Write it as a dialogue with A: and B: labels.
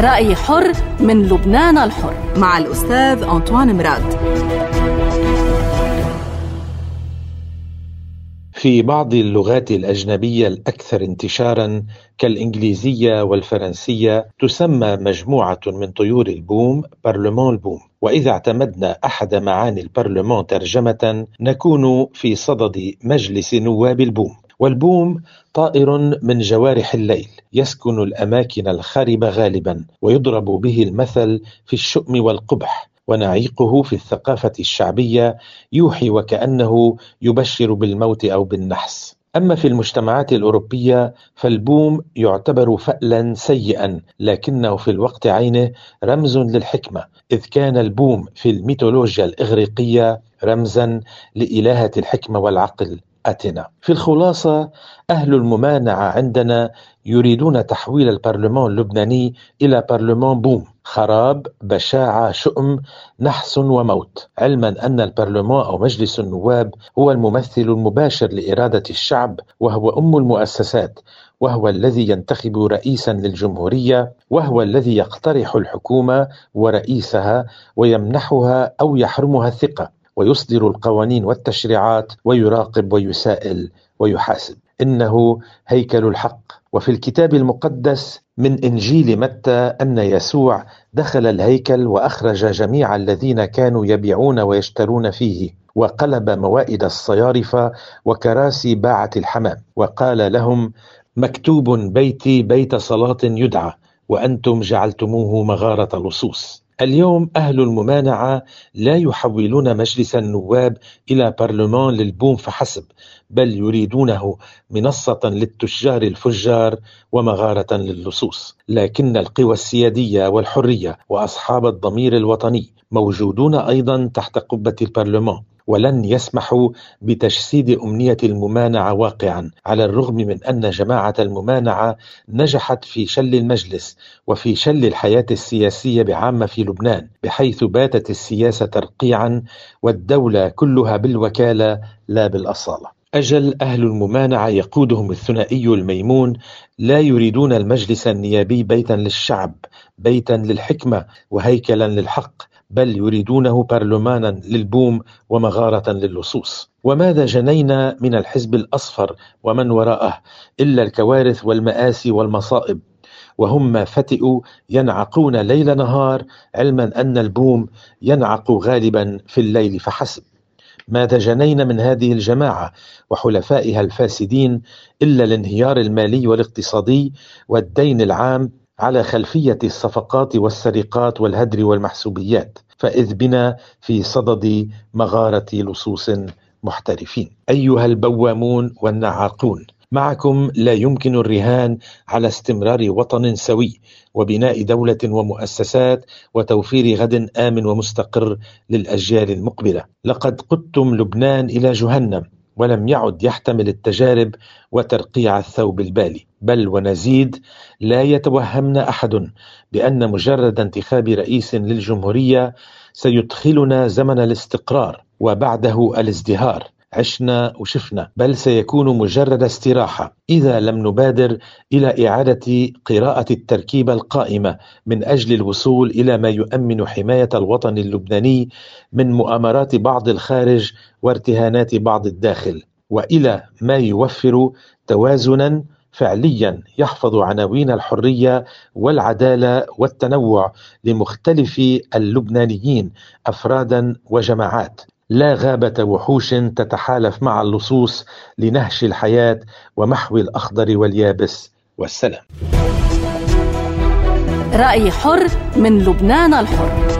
A: رأي حر من لبنان الحر
B: مع الأستاذ أنطوان مراد.
C: في بعض اللغات الأجنبية الأكثر انتشاراً كالإنجليزية والفرنسية تسمى مجموعة من طيور البوم برلمان البوم، وإذا اعتمدنا أحد معاني البرلمان ترجمة نكون في صدد مجلس نواب البوم. والبوم طائر من جوارح الليل يسكن الأماكن الخربة غالباً، ويضرب به المثل في الشؤم والقبح، ونعيقه في الثقافة الشعبية يوحي وكأنه يبشر بالموت أو بالنحس. أما في المجتمعات الأوروبية فالبوم يعتبر فألا سيئا، لكنه في الوقت عينه رمز للحكمة، إذ كان البوم في الميثولوجيا الإغريقية رمزا لإلهة الحكمة والعقل أتنا. في الخلاصة، أهل الممانعة عندنا يريدون تحويل البرلمان اللبناني إلى برلمان بوم، خراب، بشاعة، شؤم، نحس وموت، علما أن البرلمان أو مجلس النواب هو الممثل المباشر لإرادة الشعب، وهو أم المؤسسات، وهو الذي ينتخب رئيسا للجمهورية، وهو الذي يقترح الحكومة ورئيسها ويمنحها أو يحرمها الثقة، ويصدر القوانين والتشريعات، ويراقب ويسائل ويحاسب. إنه هيكل الحق. وفي الكتاب المقدس من إنجيل متى أن يسوع دخل الهيكل وأخرج جميع الذين كانوا يبيعون ويشترون فيه، وقلب موائد الصيارفة وكراسي باعة الحمام، وقال لهم: مكتوب بيتي بيت صلاة يدعى، وأنتم جعلتموه مغارة لصوص. اليوم أهل الممانعة لا يحولون مجلس النواب إلى برلمان للبوم فحسب، بل يريدونه منصة للتجار الفجار ومغارة للصوص. لكن القوى السيادية والحرية وأصحاب الضمير الوطني موجودون أيضا تحت قبة البرلمان، ولن يسمحوا بتجسيد أمنية الممانعة واقعا، على الرغم من أن جماعة الممانعة نجحت في شل المجلس وفي شل الحياة السياسية بعامة في لبنان، بحيث باتت السياسة ترقيعا والدولة كلها بالوكالة لا بالأصالة. أجل أهل الممانعة يقودهم الثنائي الميمون لا يريدون المجلس النيابي بيتا للشعب، بيتا للحكمة وهيكلا للحق، بل يريدونه برلمانا للبوم ومغارة للصوص. وماذا جنينا من الحزب الأصفر ومن وراءه إلا الكوارث والمآسي والمصائب، وهم ما فتئوا ينعقون ليل نهار، علما أن البوم ينعق غالبا في الليل فحسب. ماذا جنينا من هذه الجماعة وحلفائها الفاسدين إلا الانهيار المالي والاقتصادي والدين العام على خلفية الصفقات والسرقات والهدر والمحسوبيات، فإذ بنا في صدد مغارة لصوص محترفين. أيها البوامون والنعاقون، معكم لا يمكن الرهان على استمرار وطن سوي وبناء دولة ومؤسسات وتوفير غد آمن ومستقر للأجيال المقبلة. لقد قدتم لبنان إلى جهنم، ولم يعد يحتمل التجارب وترقيع الثوب البالي. بل ونزيد، لا يتوهمنا أحد بأن مجرد انتخاب رئيس للجمهورية سيدخلنا زمن الاستقرار وبعده الازدهار. عشنا وشفنا، بل سيكون مجرد استراحة إذا لم نبادر إلى إعادة قراءة التركيبة القائمة من أجل الوصول إلى ما يؤمن حماية الوطن اللبناني من مؤامرات بعض الخارج وارتهانات بعض الداخل، وإلى ما يوفر توازنا فعليا يحفظ عناوين الحرية والعدالة والتنوع لمختلف اللبنانيين أفرادا وجماعات، لا غابة وحوش تتحالف مع اللصوص لنهش الحياة ومحو الأخضر واليابس والسلام.
A: رأي حر من لبنان الحر.